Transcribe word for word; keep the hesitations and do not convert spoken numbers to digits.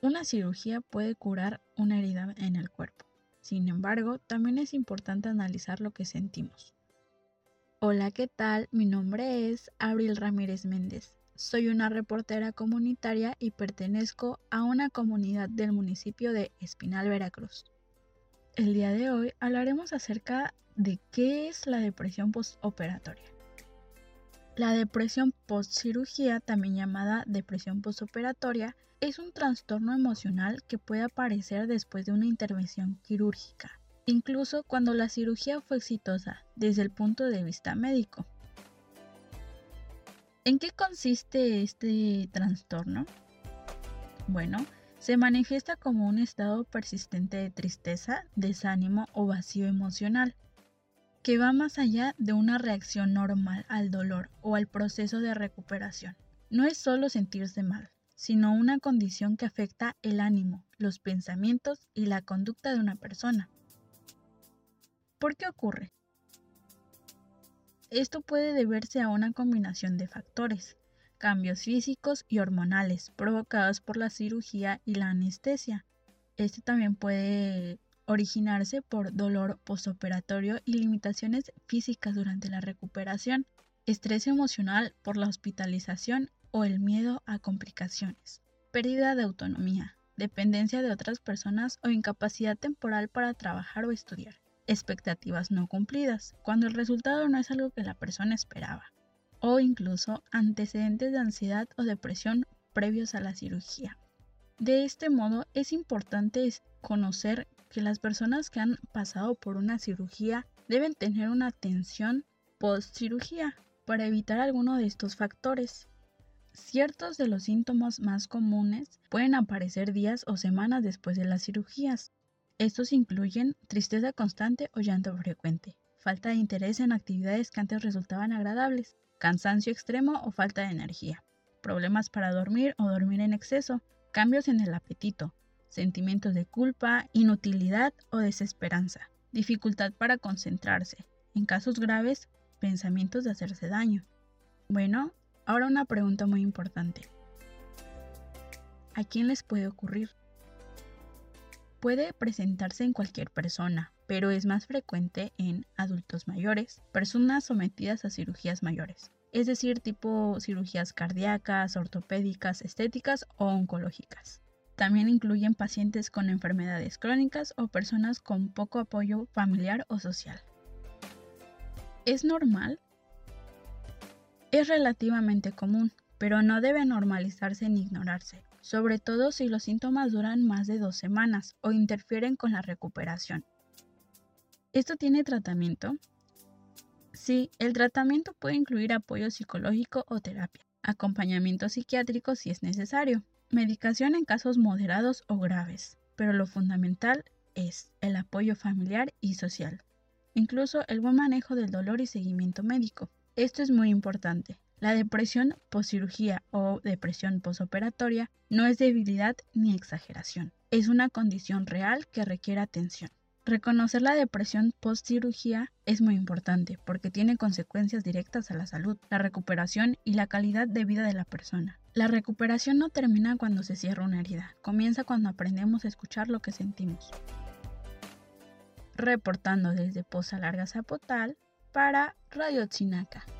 Una cirugía puede curar una herida en el cuerpo. Sin embargo, también es importante analizar lo que sentimos. Hola, ¿qué tal? Mi nombre es Abril Ramírez Méndez. Soy una reportera comunitaria y pertenezco a una comunidad del municipio de Espinal, Veracruz. El día de hoy hablaremos acerca de qué es la depresión postoperatoria. La depresión postcirugía, también llamada depresión postoperatoria, es un trastorno emocional que puede aparecer después de una intervención quirúrgica, incluso cuando la cirugía fue exitosa desde el punto de vista médico. ¿En qué consiste este trastorno? Bueno, se manifiesta como un estado persistente de tristeza, desánimo o vacío emocional, que va más allá de una reacción normal al dolor o al proceso de recuperación. No es solo sentirse mal, sino una condición que afecta el ánimo, los pensamientos y la conducta de una persona. ¿Por qué ocurre? Esto puede deberse a una combinación de factores, cambios físicos y hormonales provocados por la cirugía y la anestesia. Este también puede originarse por dolor postoperatorio y limitaciones físicas durante la recuperación, estrés emocional por la hospitalización o el miedo a complicaciones, pérdida de autonomía, dependencia de otras personas o incapacidad temporal para trabajar o estudiar, expectativas no cumplidas, cuando el resultado no es algo que la persona esperaba, o incluso antecedentes de ansiedad o depresión previos a la cirugía. De este modo, es importante conocer que las personas que han pasado por una cirugía deben tener una atención post-cirugía para evitar alguno de estos factores. Ciertos de los síntomas más comunes pueden aparecer días o semanas después de las cirugías. Estos incluyen tristeza constante o llanto frecuente, falta de interés en actividades que antes resultaban agradables, cansancio extremo o falta de energía, problemas para dormir o dormir en exceso, cambios en el apetito, sentimientos de culpa, inutilidad o desesperanza, dificultad para concentrarse, en casos graves, pensamientos de hacerse daño. Bueno, ahora una pregunta muy importante. ¿A quién les puede ocurrir? Puede presentarse en cualquier persona, pero es más frecuente en adultos mayores, personas sometidas a cirugías mayores, es decir, tipo cirugías cardíacas, ortopédicas, estéticas o oncológicas. También incluyen pacientes con enfermedades crónicas o personas con poco apoyo familiar o social. ¿Es normal? Es relativamente común, pero no debe normalizarse ni ignorarse, sobre todo si los síntomas duran más de dos semanas o interfieren con la recuperación. ¿Esto tiene tratamiento? Sí, el tratamiento puede incluir apoyo psicológico o terapia, acompañamiento psiquiátrico si es necesario, medicación en casos moderados o graves, pero lo fundamental es el apoyo familiar y social, incluso el buen manejo del dolor y seguimiento médico. Esto es muy importante. La depresión postcirugía o depresión postoperatoria no es debilidad ni exageración, es una condición real que requiere atención. Reconocer la depresión postcirugía es muy importante porque tiene consecuencias directas a la salud, la recuperación y la calidad de vida de la persona. La recuperación no termina cuando se cierra una herida, comienza cuando aprendemos a escuchar lo que sentimos. Reportando desde Poza Larga, Zapotal, para Radio Chinaca.